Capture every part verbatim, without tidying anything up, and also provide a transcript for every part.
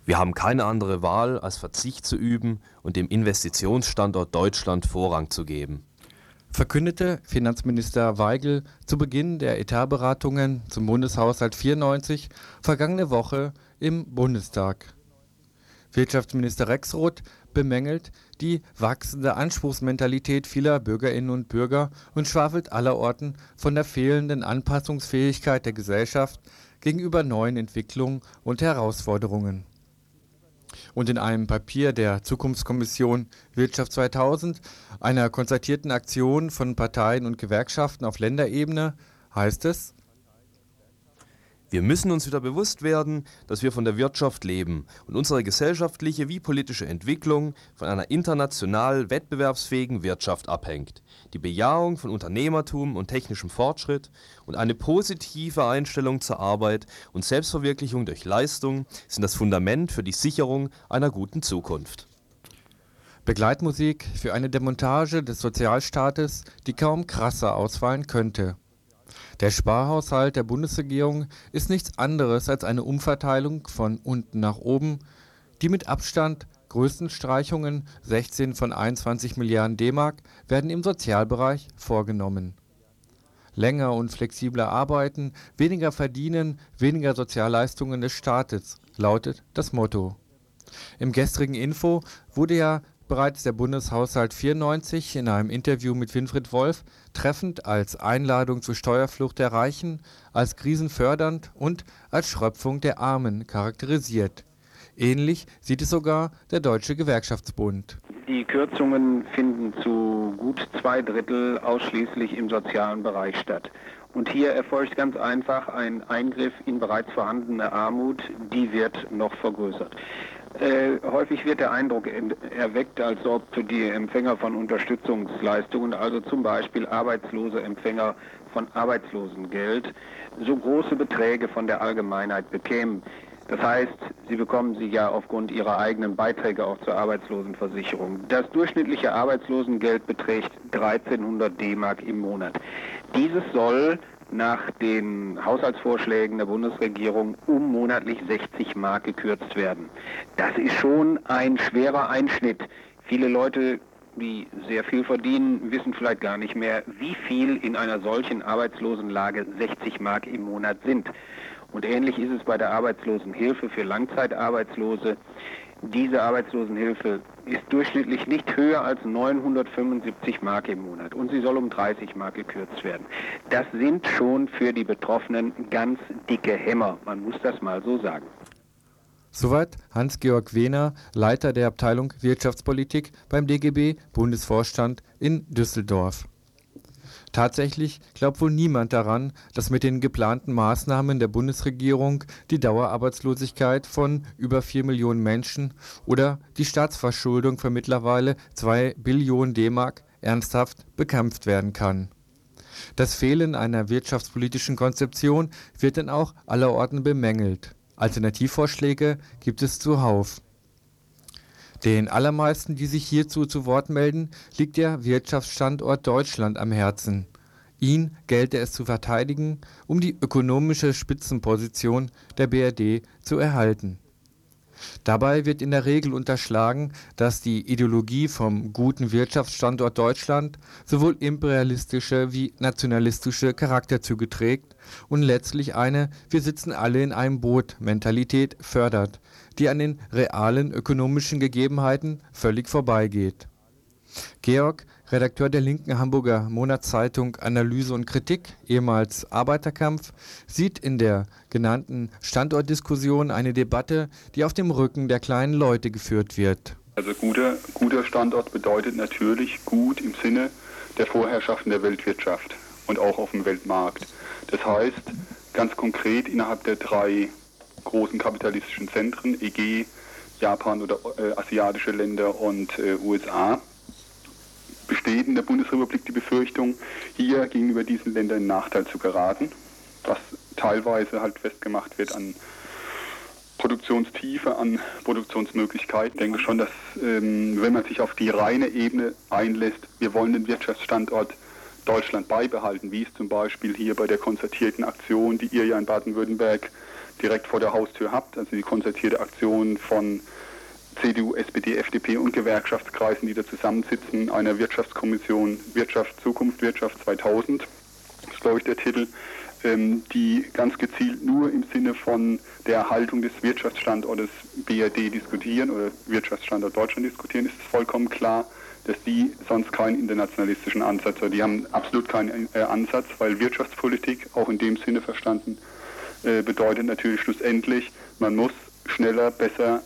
Wir haben keine andere Wahl, als Verzicht zu üben und dem Investitionsstandort Deutschland Vorrang zu geben, verkündete Finanzminister Waigel zu Beginn der Etatberatungen zum Bundeshaushalt vierundneunzig vergangene Woche im Bundestag. Wirtschaftsminister Rexroth bemängelt die wachsende Anspruchsmentalität vieler Bürgerinnen und Bürger und schwafelt allerorten von der fehlenden Anpassungsfähigkeit der Gesellschaft gegenüber neuen Entwicklungen und Herausforderungen. Und in einem Papier der Zukunftskommission Wirtschaft zweitausend, einer konzertierten Aktion von Parteien und Gewerkschaften auf Länderebene, heißt es: Wir müssen uns wieder bewusst werden, dass wir von der Wirtschaft leben und unsere gesellschaftliche wie politische Entwicklung von einer international wettbewerbsfähigen Wirtschaft abhängt. Die Bejahung von Unternehmertum und technischem Fortschritt und eine positive Einstellung zur Arbeit und Selbstverwirklichung durch Leistung sind das Fundament für die Sicherung einer guten Zukunft. Begleitmusik für eine Demontage des Sozialstaates, die kaum krasser ausfallen könnte. Der Sparhaushalt der Bundesregierung ist nichts anderes als eine Umverteilung von unten nach oben. Die mit Abstand größten Streichungen, sechzehn von einundzwanzig Milliarden D-Mark, werden im Sozialbereich vorgenommen. Länger und flexibler arbeiten, weniger verdienen, weniger Sozialleistungen des Staates, lautet das Motto. Im gestrigen Info wurde ja bereits der Bundeshaushalt vierundneunzig in einem Interview mit Winfried Wolf treffend als Einladung zur Steuerflucht der Reichen, als krisenfördernd und als Schröpfung der Armen charakterisiert. Ähnlich sieht es sogar der Deutsche Gewerkschaftsbund. Die Kürzungen finden zu gut zwei Drittel ausschließlich im sozialen Bereich statt. Und hier erfolgt ganz einfach ein Eingriff in bereits vorhandene Armut, die wird noch vergrößert. Äh, häufig wird der Eindruck erweckt, als ob die Empfänger von Unterstützungsleistungen, also zum Beispiel arbeitslose Empfänger von Arbeitslosengeld, so große Beträge von der Allgemeinheit bekämen. Das heißt, sie bekommen sie ja aufgrund ihrer eigenen Beiträge auch zur Arbeitslosenversicherung. Das durchschnittliche Arbeitslosengeld beträgt dreizehnhundert D-Mark im Monat. Dieses soll nach den Haushaltsvorschlägen der Bundesregierung um monatlich sechzig Mark gekürzt werden. Das ist schon ein schwerer Einschnitt. Viele Leute, die sehr viel verdienen, wissen vielleicht gar nicht mehr, wie viel in einer solchen Arbeitslosenlage sechzig Mark im Monat sind. Und ähnlich ist es bei der Arbeitslosenhilfe für Langzeitarbeitslose. Diese Arbeitslosenhilfe ist durchschnittlich nicht höher als neunhundertfünfundsiebzig Mark im Monat und sie soll um dreißig Mark gekürzt werden. Das sind schon für die Betroffenen ganz dicke Hämmer, man muss das mal so sagen. Soweit Hans-Georg Wehner, Leiter der Abteilung Wirtschaftspolitik beim D G B-Bundesvorstand in Düsseldorf. Tatsächlich glaubt wohl niemand daran, dass mit den geplanten Maßnahmen der Bundesregierung die Dauerarbeitslosigkeit von über vier Millionen Menschen oder die Staatsverschuldung von mittlerweile zwei Billionen D-Mark ernsthaft bekämpft werden kann. Das Fehlen einer wirtschaftspolitischen Konzeption wird dann auch allerorten bemängelt. Alternativvorschläge gibt es zuhauf. Den allermeisten, die sich hierzu zu Wort melden, liegt der Wirtschaftsstandort Deutschland am Herzen. Ihn gelte es zu verteidigen, um die ökonomische Spitzenposition der B R D zu erhalten. Dabei wird in der Regel unterschlagen, dass die Ideologie vom guten Wirtschaftsstandort Deutschland sowohl imperialistische wie nationalistische Charakterzüge trägt und letztlich eine Wir sitzen alle in einem Boot Mentalität fördert, die an den realen ökonomischen Gegebenheiten völlig vorbeigeht. Georg, Redakteur der linken Hamburger Monatszeitung Analyse und Kritik, ehemals Arbeiterkampf, sieht in der genannten Standortdiskussion eine Debatte, die auf dem Rücken der kleinen Leute geführt wird. Also guter, guter Standort bedeutet natürlich gut im Sinne der Vorherrschaften der Weltwirtschaft und auch auf dem Weltmarkt. Das heißt, ganz konkret innerhalb der drei großen kapitalistischen Zentren, E G, Japan oder äh, asiatische Länder und äh, U S A, besteht in der Bundesrepublik die Befürchtung, hier gegenüber diesen Ländern in Nachteil zu geraten, was teilweise halt festgemacht wird an Produktionstiefe, an Produktionsmöglichkeiten. Ich denke schon, dass ähm, wenn man sich auf die reine Ebene einlässt, wir wollen den Wirtschaftsstandort Deutschland beibehalten, wie es zum Beispiel hier bei der konzertierten Aktion, die ihr ja in Baden-Württemberg direkt vor der Haustür habt, also die konzertierte Aktion von C D U, S P D, F D P und Gewerkschaftskreisen, die da zusammensitzen, einer Wirtschaftskommission Wirtschaft, Zukunft, Wirtschaft zweitausend, das ist glaube ich der Titel, ähm, die ganz gezielt nur im Sinne von der Erhaltung des Wirtschaftsstandortes B R D diskutieren oder Wirtschaftsstandort Deutschland diskutieren, ist es vollkommen klar, dass die sonst keinen internationalistischen Ansatz haben. Die haben absolut keinen äh, Ansatz, weil Wirtschaftspolitik, auch in dem Sinne verstanden, äh, bedeutet natürlich schlussendlich, man muss schneller, besser,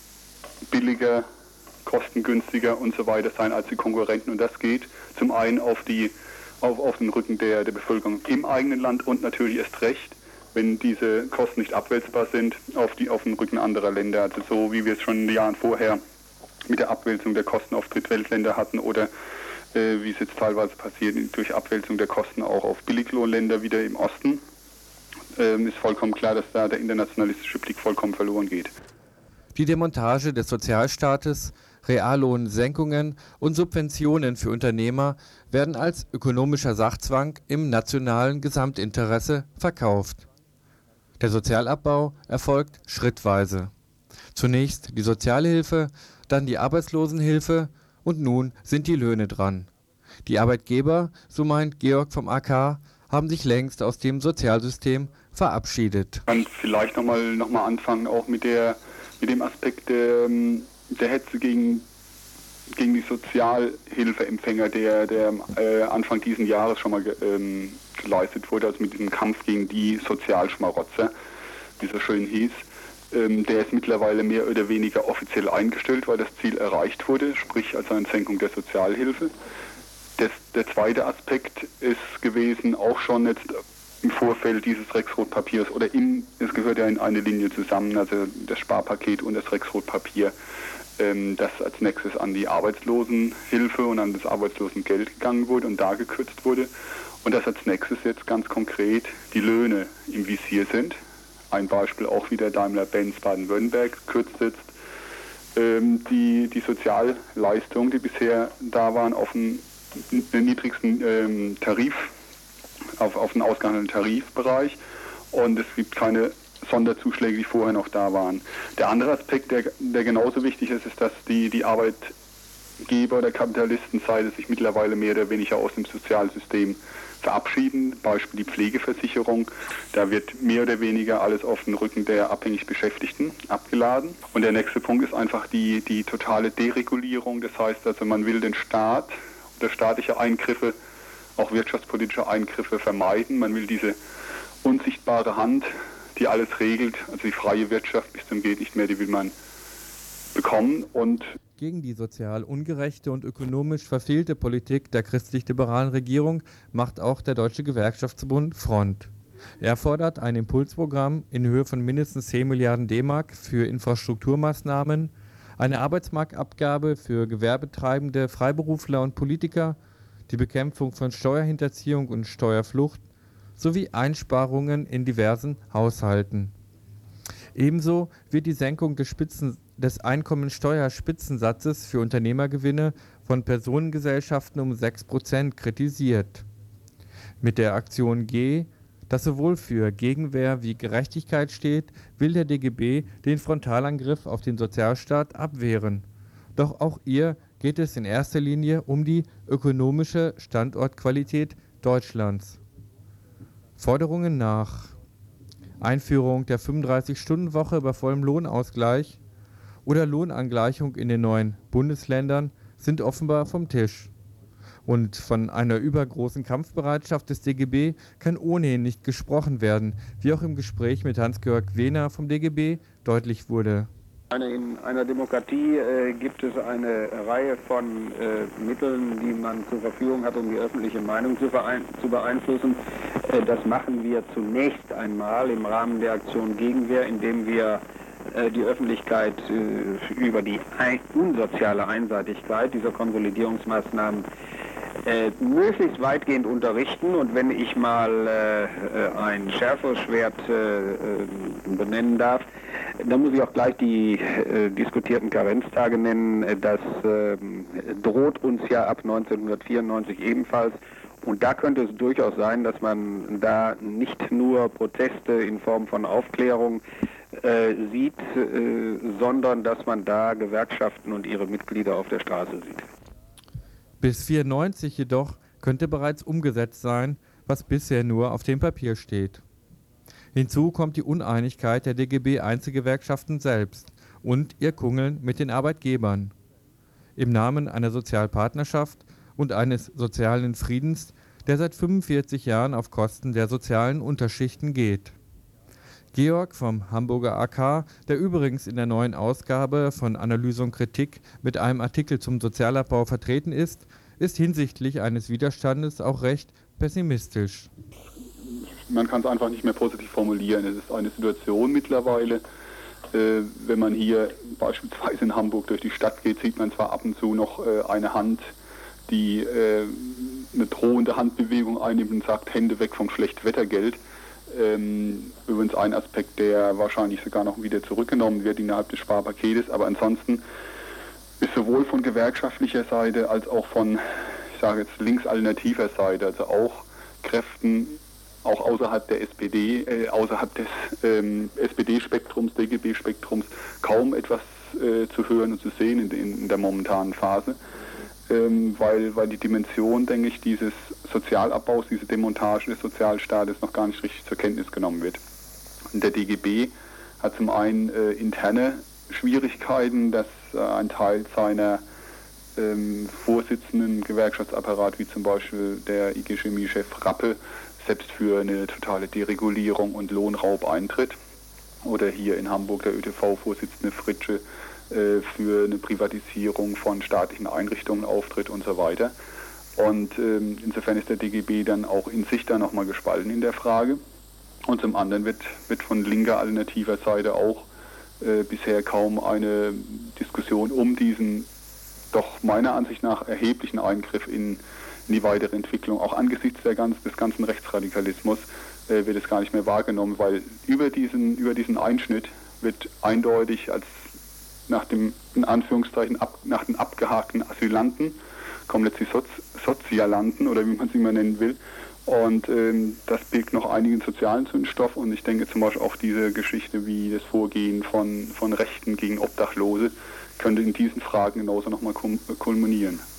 billiger, kostengünstiger und so weiter sein als die Konkurrenten. Und das geht zum einen auf, die, auf, auf den Rücken der, der Bevölkerung im eigenen Land und natürlich erst recht, wenn diese Kosten nicht abwälzbar sind, auf, die, auf den Rücken anderer Länder. Also so wie wir es schon in den Jahren vorher mit der Abwälzung der Kosten auf Drittweltländer hatten oder äh, wie es jetzt teilweise passiert, durch Abwälzung der Kosten auch auf Billiglohnländer wieder im Osten, ähm, ist vollkommen klar, dass da der internationalistische Blick vollkommen verloren geht. Die Demontage des Sozialstaates, Reallohnsenkungen und Subventionen für Unternehmer werden als ökonomischer Sachzwang im nationalen Gesamtinteresse verkauft. Der Sozialabbau erfolgt schrittweise. Zunächst die Sozialhilfe, dann die Arbeitslosenhilfe und nun sind die Löhne dran. Die Arbeitgeber, so meint Georg vom A K, haben sich längst aus dem Sozialsystem verabschiedet. Ich kann vielleicht nochmal noch mal anfangen, auch mit, der, mit dem Aspekt der, der Hetze gegen, gegen die Sozialhilfeempfänger, der, der äh, Anfang dieses Jahres schon mal ge, ähm, geleistet wurde, also mit diesem Kampf gegen die Sozialschmarotzer, wie es so schön hieß. Der ist mittlerweile mehr oder weniger offiziell eingestellt, weil das Ziel erreicht wurde, sprich also eine Senkung der Sozialhilfe. Das, der zweite Aspekt ist gewesen, auch schon jetzt im Vorfeld dieses Rexroth-Papiers, oder im, es gehört ja in eine Linie zusammen, also das Sparpaket und das Rexroth-Papier, ähm, das als nächstes an die Arbeitslosenhilfe und an das Arbeitslosengeld gegangen wurde und da gekürzt wurde. Und dass als nächstes jetzt ganz konkret die Löhne im Visier sind. Ein Beispiel auch wieder Daimler-Benz Baden-Württemberg kürzt jetzt ähm, die, die Sozialleistungen, die bisher da waren, auf den, den niedrigsten ähm, Tarif, auf, auf den ausgehandelten Tarifbereich, und es gibt keine Sonderzuschläge, die vorher noch da waren. Der andere Aspekt, der, der genauso wichtig ist, ist, dass die, die Arbeitgeber der Kapitalistenseite sich mittlerweile mehr oder weniger aus dem Sozialsystem verabschieden, Beispiel die Pflegeversicherung. Da wird mehr oder weniger alles auf den Rücken der abhängig Beschäftigten abgeladen. Und der nächste Punkt ist einfach die, die totale Deregulierung. Das heißt also, man will den Staat oder staatliche Eingriffe, auch wirtschaftspolitische Eingriffe vermeiden. Man will diese unsichtbare Hand, die alles regelt, also die freie Wirtschaft bis zum geht nicht mehr, die will man bekommen. Und gegen die sozial ungerechte und ökonomisch verfehlte Politik der christlich-liberalen Regierung macht auch der Deutsche Gewerkschaftsbund Front. Er fordert ein Impulsprogramm in Höhe von mindestens zehn Milliarden D-Mark für Infrastrukturmaßnahmen, eine Arbeitsmarktabgabe für Gewerbetreibende, Freiberufler und Politiker, die Bekämpfung von Steuerhinterziehung und Steuerflucht sowie Einsparungen in diversen Haushalten. Ebenso wird die Senkung des, Spitzen, des Einkommensteuerspitzensatzes für Unternehmergewinne von Personengesellschaften um sechs Prozent kritisiert. Mit der Aktion G, das sowohl für Gegenwehr wie Gerechtigkeit steht, will der D G B den Frontalangriff auf den Sozialstaat abwehren. Doch auch ihr geht es in erster Linie um die ökonomische Standortqualität Deutschlands. Forderungen nach Einführung der fünfunddreißig-Stunden-Woche bei vollem Lohnausgleich oder Lohnangleichung in den neuen Bundesländern sind offenbar vom Tisch. Und von einer übergroßen Kampfbereitschaft des D G B kann ohnehin nicht gesprochen werden, wie auch im Gespräch mit Hans-Georg Wehner vom D G B deutlich wurde. In einer Demokratie äh, gibt es eine Reihe von äh, Mitteln, die man zur Verfügung hat, um die öffentliche Meinung zu, zu beeinflussen. Äh, das machen wir zunächst einmal im Rahmen der Aktion Gegenwehr, indem wir äh, die Öffentlichkeit äh, über die ein unsoziale Einseitigkeit dieser Konsolidierungsmaßnahmen äh, möglichst weitgehend unterrichten. Und wenn ich mal äh, ein schärferes Schwert äh, benennen darf, da muss ich auch gleich die äh, diskutierten Karenztage nennen. Das äh, droht uns ja ab neunzehnhundertvierundneunzig ebenfalls Und da könnte es durchaus sein, dass man da nicht nur Proteste in Form von Aufklärung äh, sieht, äh, sondern dass man da Gewerkschaften und ihre Mitglieder auf der Straße sieht. Bis vierundneunzig jedoch könnte bereits umgesetzt sein, was bisher nur auf dem Papier steht. Hinzu kommt die Uneinigkeit der D G B-Einzelgewerkschaften selbst und ihr Kungeln mit den Arbeitgebern. Im Namen einer Sozialpartnerschaft und eines sozialen Friedens, der seit fünfundvierzig Jahren auf Kosten der sozialen Unterschichten geht. Georg vom Hamburger A K, der übrigens in der neuen Ausgabe von Analyse und Kritik mit einem Artikel zum Sozialabbau vertreten ist, ist hinsichtlich eines Widerstandes auch recht pessimistisch. Man kann es einfach nicht mehr positiv formulieren. Es ist eine Situation mittlerweile, äh, wenn man hier beispielsweise in Hamburg durch die Stadt geht, sieht man zwar ab und zu noch äh, eine Hand, die äh, eine drohende Handbewegung einnimmt und sagt, Hände weg vom Schlechtwettergeld. Ähm, übrigens ein Aspekt, der wahrscheinlich sogar noch wieder zurückgenommen wird innerhalb des Sparpaketes, aber ansonsten ist sowohl von gewerkschaftlicher Seite als auch von, ich sage jetzt linksalternativer Seite, also auch Kräften, auch außerhalb der S P D, äh, außerhalb des ähm, S P D-Spektrums, D G B-Spektrums, kaum etwas äh, zu hören und zu sehen in, in, in der momentanen Phase. Ähm, weil, weil die Dimension, denke ich, dieses Sozialabbaus, diese Demontage des Sozialstaates noch gar nicht richtig zur Kenntnis genommen wird. Und der D G B hat zum einen äh, interne Schwierigkeiten, dass äh, ein Teil seiner ähm, Vorsitzenden Gewerkschaftsapparat, wie zum Beispiel der I G Chemie-Chef Rappe, selbst für eine totale Deregulierung und Lohnraub eintritt. Oder hier in Hamburg der Ö T V-Vorsitzende Fritsche für eine Privatisierung von staatlichen Einrichtungen auftritt und so weiter. Und ähm, insofern ist der D G B dann auch in sich da nochmal gespalten in der Frage. Und zum anderen wird, wird von linker alternativer Seite auch äh, bisher kaum eine Diskussion um diesen doch meiner Ansicht nach erheblichen Eingriff in, in die weitere Entwicklung, auch angesichts der ganz, des ganzen Rechtsradikalismus, äh, wird es gar nicht mehr wahrgenommen, weil über diesen, über diesen Einschnitt wird eindeutig als nach dem, in Anführungszeichen, ab, nach den abgehakten Asylanten, kommen jetzt die Sozi Sozialanten oder wie man sie immer nennen will. Und ähm, das birgt noch einigen sozialen Zündstoff und ich denke zum Beispiel auch diese Geschichte wie das Vorgehen von, von Rechten gegen Obdachlose könnte in diesen Fragen genauso nochmal kulminieren.